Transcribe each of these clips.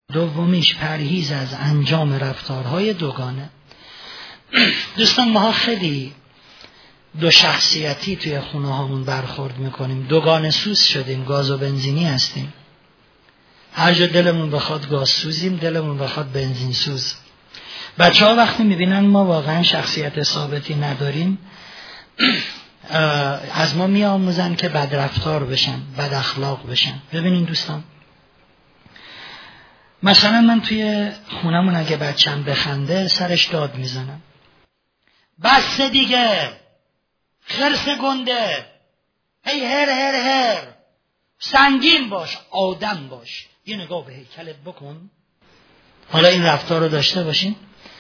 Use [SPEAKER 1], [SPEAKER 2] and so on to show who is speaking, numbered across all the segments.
[SPEAKER 1] دومیش پرهیز از انجام رفتارهای دوگانه. دوستان ما خیلی دو شخصیتی توی خونه هامون برخورد میکنیم، دوگانه سوز شدیم، گاز و بنزینی هستیم. هر جا دلمون بخواد گاز سوزیم، دلمون بخواد بنزین سوز. بچه ها وقتی میبینن ما واقعا شخصیت ثابتی نداریم از ما میآموزن که بد رفتار بشن، بد اخلاق بشن. ببینین دوستان، مثلا من توی خونمون اگه بچم بخنده سرش داد میزنم، بس دیگه، خرس گنده، هی هر سنگین باش، آدم باش، یه نگاه به هیکلت بکن. حالا این رفتار رو داشته باشین.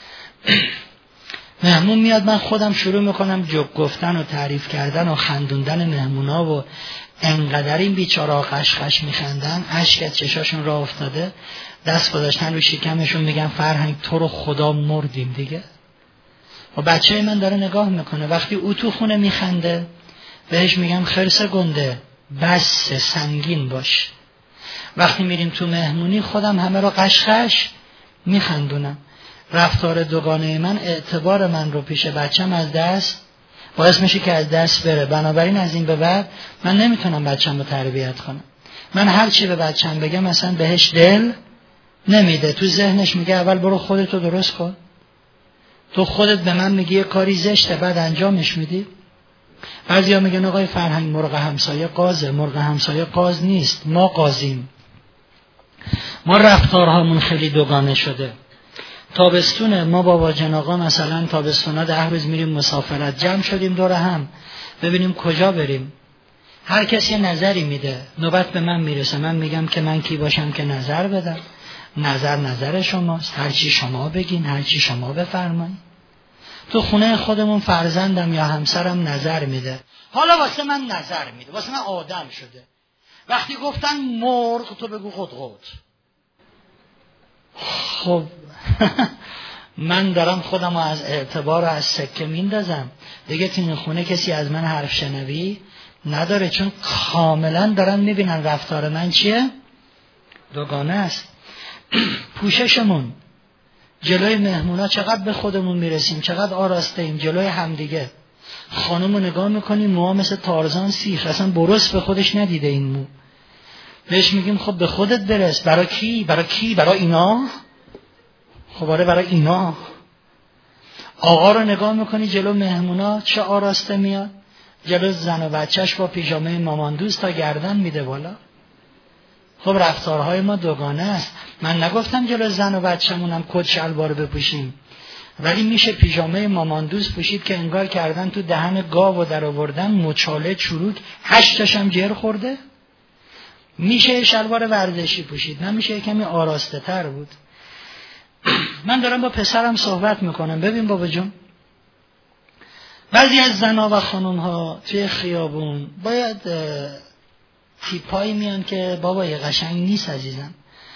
[SPEAKER 1] مهمون میاد، من خودم شروع میکنم جوک گفتن و تعریف کردن و خندوندن مهمونا و انقدر این بیچاره‌ها قشقش میخندن، اشک از چشاشون راه افتاده، دست گذاشتن رو شکمشون، میگن فرهنگ تو رو خدا مردیم دیگه. و بچه من داره نگاه میکنه، وقتی او تو خونه میخنده بهش میگم خرس گنده، بس سنگین باش. وقتی میریم تو مهمونی خودم همه رو قشقش میخندونم. رفتار دوگانه من اعتبار من رو پیش بچم از دست باعث میشه که از دست بره. بنابراین از این به بعد من نمیتونم بچم رو تربیت کنم. من هر چی به بچم بگم مثلا بهش دل نمیده، تو ذهنش میگه اول برو خودتو درست کن. تو خودت به من میگی یه کاری زشته بعد انجامش میدی. بعضیا میگن آقای فرهنگ مرغ همسایه قازه. مرغ همسایه قاز نیست، ما قازیم. ما رفتارهامون خیلی دوگانه شده. تابستونه ما بابا جن آقا مثلا تابستونا 10 روز میریم مسافرت، جمع شدیم دور هم ببینیم کجا بریم. هر کسی نظری میده، نوبت به من میرسه، من میگم که من کی باشم که نظر بدم. نظر شماست، هر چی شما بگین، هر چی شما بفرمایید. تو خونه خودمون فرزندم یا همسرم نظر میده، حالا واسه من نظر میده، واسه من آدم شده. وقتی گفتن مرغ تو بگو قط. خب من دارم خودم از اعتبار و از سکه میندازم دیگه. تو این خونه کسی از من حرف شنوی نداره، چون کاملا دارن میبینن رفتار من چیه؟ دوگانه است. پوششمون جلوی مهمونا چقدر به خودمون میرسیم، چقدر آراسته ایم جلوی همدیگه. خانمو نگاه میکنیم موها مثل تارزان سیخ، اصلا برس به خودش ندیده این مو. بهش میگیم خب به خودت برس. برای کی؟ برای اینا؟ خب آره برای اینا. آقا رو نگاه میکنی جلو مهمونا چه آراسته میاد، جلو زن و بچهش با پیژامه ماماندوز تا گردن میده بالا. خب رفتارهای ما دوگانه است. من نگفتم جلو زن و بچه‌مونم کت شلوار بپوشیم، ولی میشه پیژامه ماماندوز پوشید که انگار کردن تو دهن گاو و در آوردن مچاله چروک 8 تاشم جر خورده. میشه شلوار ورزشی پوشید، نمیشه کمی آراسته تر بود. من دارم با پسرم صحبت میکنم، ببین بابا جون، بعضی از زنها و خانمها توی خیابون باید تیپایی میان که بابا یه قشنگ نیست عزیزم،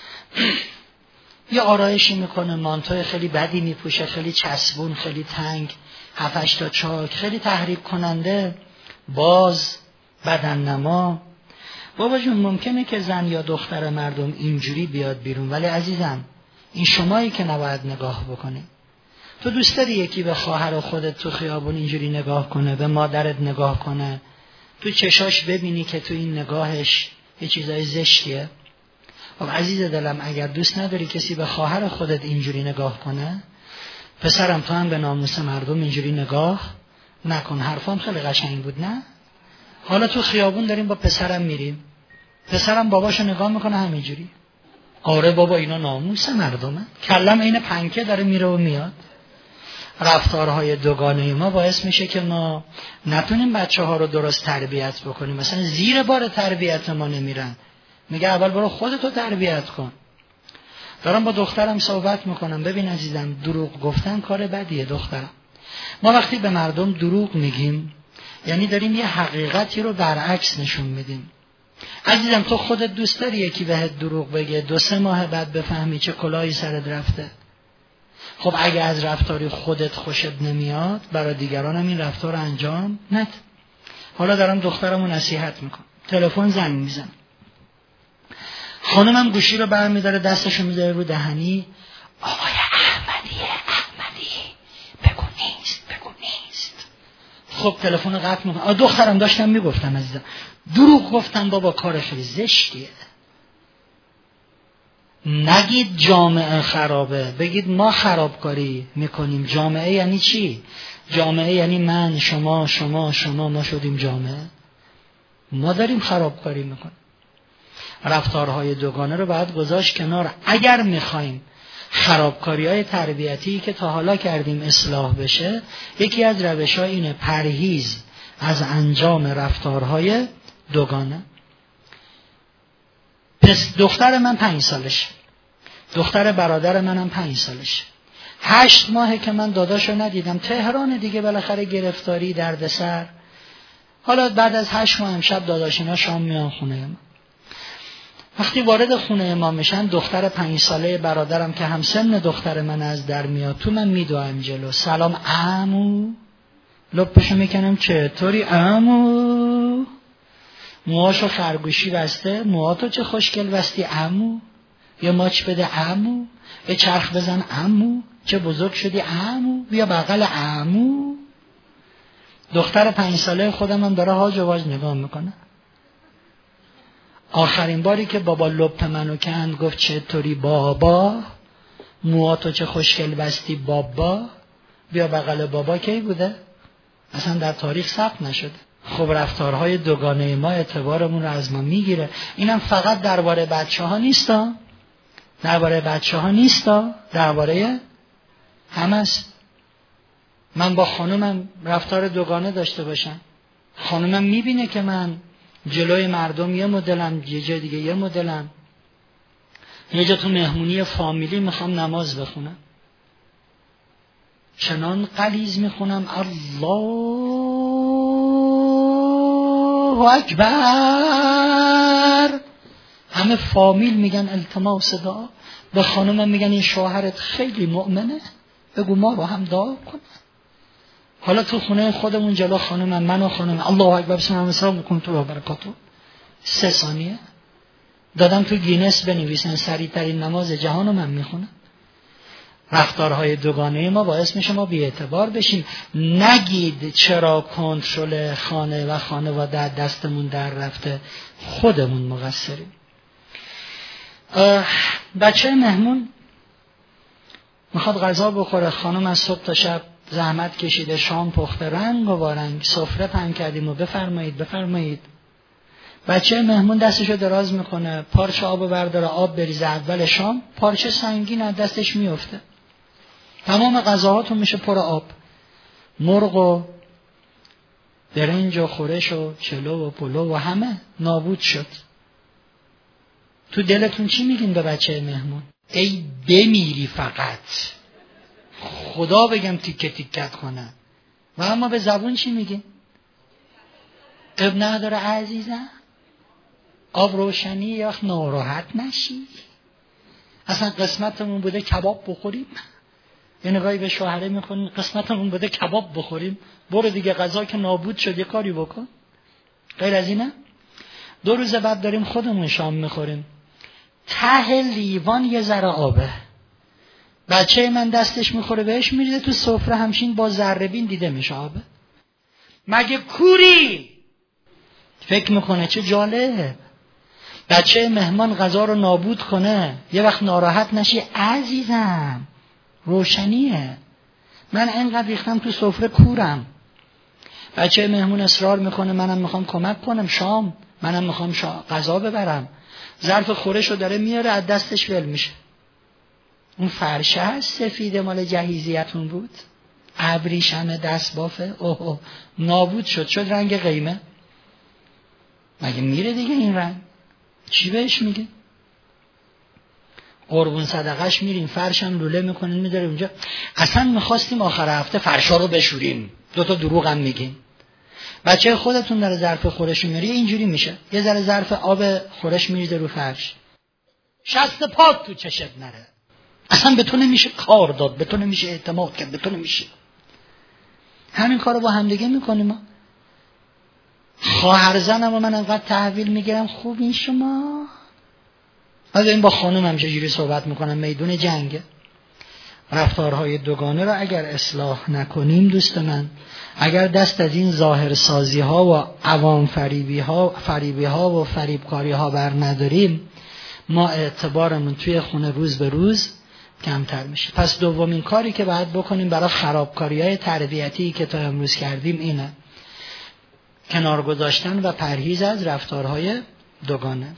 [SPEAKER 1] یه آرایشی میکنه، مانتوی خیلی بدی میپوشه، خیلی چسبون، خیلی تنگ، 7-8 تا چاک، خیلی تحریک کننده، باز بدن نما. بابا جون ممکنه که زن یا دختر مردم اینجوری بیاد بیرون، ولی عزیزم این شمایی که نباید نگاه بکنی. تو دوست داری یکی به خواهر خودت تو خیابون اینجوری نگاه کنه، به مادرت نگاه کنه، تو چشاش ببینی که تو این نگاهش یه چیزای زشتیه؟ خب عزیز دلم اگر دوست نداری کسی به خواهر خودت اینجوری نگاه کنه، پسرم تو هم به ناموس مردم اینجوری نگاه نکن. حرفام خیلی قشنگ بود نه؟ حالا تو خیابون داریم با پسرم میریم، پسرم باباشو نگاه میکنه همینجوری، آره بابا اینا ناموس مردمه، کلم این پنکه داره میره و میاد. رفتارهای دوگانه ما باعث میشه که ما نتونیم بچه ها رو درست تربیت بکنیم. مثلا زیر بار تربیت ما نمیرن، میگه اول برو خودتو تربیت کن. دارم با دخترم صحبت میکنم، ببین عزیزم دروغ گفتن کار بدیه دخترم. ما وقتی به مردم دروغ میگیم یعنی داریم یه حقیقتی رو برعکس نشون میدیم. عزیزم تو خودت دوست داری یکی بهت دروغ بگه 2-3 ماه بعد بفهمی چه کلاهی سرت رفته؟ خب اگه از رفتاری خودت خوشت نمیاد برای دیگران هم این رفتار انجام ند. حالا دارم دخترمو نصیحت میکنم، تلفن زنگ میزنم، خانمم گوشی رو برمی‌داره دستشو میذاره رو دهنی، آقای احمدی بگو نیست. خب تلفن قطع میکنه. دخترم داشتم میگفتم عزیزم دروغ گفتم بابا، کار خیلی زشتیه. نگید جامعه خرابه، بگید ما خرابکاری میکنیم. جامعه یعنی چی؟ جامعه یعنی من، شما، ما شدیم جامعه. ما داریم خرابکاری میکنیم. رفتارهای دوگانه رو باید گذاشت کنار. اگر میخوایم خرابکاری‌های تربیتی که تا حالا کردیم اصلاح بشه، یکی از روش‌ها اینه پرهیز از انجام رفتارهای دوگانه. پس دختر من 5 سالشه، دختر برادر منم 5 سالشه. 8 ماهه که من داداشو ندیدم. تهران دیگه، بالاخره گرفتاری، دردسر. حالا بعد از 8 ماه امشب داداشینا شام میان خونه من. وقتی وارد خونه ما میشن، دختر 5 ساله برادرم که هم سن دختر من از در میاد تو، من میدوام جلو، سلام عمو، لپشو میکنم چطوری عمو، موهاشو خرگوشی بسته، موهاتو چه خوشگل بستی عمو، یه ماچ بده عمو، یه چرخ بزن عمو، چه بزرگ شدی عمو، بیا بغل عمو. دختر 5 ساله خودم هم داره هاج و واج نگاه میکنه. آخرین باری که بابا لپ منو کند گفت چطوری بابا، موهاتو چه خوشگل بستی بابا، بیا بغل بابا کی بوده؟ اصلا در تاریخ ثبت نشده. خب رفتارهای دوگانه ما اعتبارمون رو از ما میگیره. اینم فقط درباره بچه‌ها نیستا، درباره همه است. من با خانومم رفتار دوگانه داشته باشم، خانومم میبینه که من جلوی مردم یه مدلم، یه جای دیگه یه مدلم. یه جا تو مهمونی فامیلی میخوام نماز بخونم، چنان غلیظ میخونم الله اکبر، همه فامیل میگن التماس دعا، به خانومم میگن این شوهرت خیلی مؤمنه، بگو ما رو هم دعا کنه. حالا تو خونه خودمون جلو خانومم، من و خانومم الله اکبر بسم الله الرحمن الرحیم و برکاته 3 ثانیه دادم تو گینس بنویسن سریع ترین نماز جهان رو من میخونم. رفتارهای دوگانه ما باعث میشه ما بی‌اعتبار بشیم. نگید چرا کنترل خانه و خانواده دستمون در رفته، خودمون مقصریم. بچه مهمون میخواد غذا بخوره، خانم از صبح تا شب زحمت کشیده، شام پخته، رنگ و بارنگ، سفره پهن کردیم و بفرمایید. بچه مهمون دستشو دراز میکنه، پارچه آب برداره، آب بریزه اول شام، پارچه سنگین از دستش میفته، تمام غذاهاتون میشه پر آب، مرغ و برنج و خورش و چلو و پلو و همه نابود شد. تو دلتون چی میگین به بچه مهمون؟ ای بمیری فقط، خدا بگم تیکه تیکت کنه. و اما به زبون چی میگین؟ اب نداره عزیزم، آب روشنی یا ناراحت نشی، اصلا قسمتمون بوده کباب بخوریم. یه نگاهی به شوهره میکنیم قسمتمون بوده کباب بخوریم، برو دیگه غذا که نابود شد یه کاری بکن. غیر از اینه 2 روز بعد داریم خودمون شام میخوریم، ته لیوان یه ذره آبه، بچه من دستش میخوره بهش میریزه تو سفره، همچین با ذره بین دیده میشه آبه. مگه کوری؟ فکر میکنه چه جالب بچه مهمان غذا رو نابود کنه، یه وقت ناراحت نشی عزیزم، روشنیه، من اینقدر ریختم تو سفره کورم. بچه مهمون اصرار میکنه منم میخوام کمک کنم شام، منم میخوام غذا ببرم، ظرف خورش رو داره میاره، از دستش ول میشه. اون فرشه هست سفیده مال جهیزیتون بود، ابریشم دست بافه، اوه نابود شد رنگ قیمه. مگه میره دیگه این رنگ؟ چی بهش میگه؟ قربون صدقش میریم، فرشم لوله میکنین میذاره اونجا. اصلا میخواستیم آخر هفته فرشا رو بشوریم، 2 تا دروغ هم میگیم. بچه خودتون داره ظرف خورش میاره اینجوری میشه، یه ذره ظرف آب خورش میریزه رو فرش، شست پات تو چشت نره، اصلا به تو نمیشه کار داد، به تو نمیشه اعتماد کرد، به تو نمیشه. همین کارو با هم دیگه میکنیم ما. خواهر زنم و من انقدر تحویل میگیرم خوب این شما از این با خانم هم چجوری صحبت میکنم، میدون جنگه. رفتارهای دوگانه را اگر اصلاح نکنیم دوست من، اگر دست از این ظاهر سازی ها و عوام فریبی ها و فریبکاری ها بر نداریم، ما اعتبارمون توی خونه روز به روز کمتر میشه. پس دومین کاری که باید بکنیم برای خرابکاری های تربیتی که تا امروز کردیم اینه، کنار گذاشتن و پرهیز از رفتارهای دوگانه.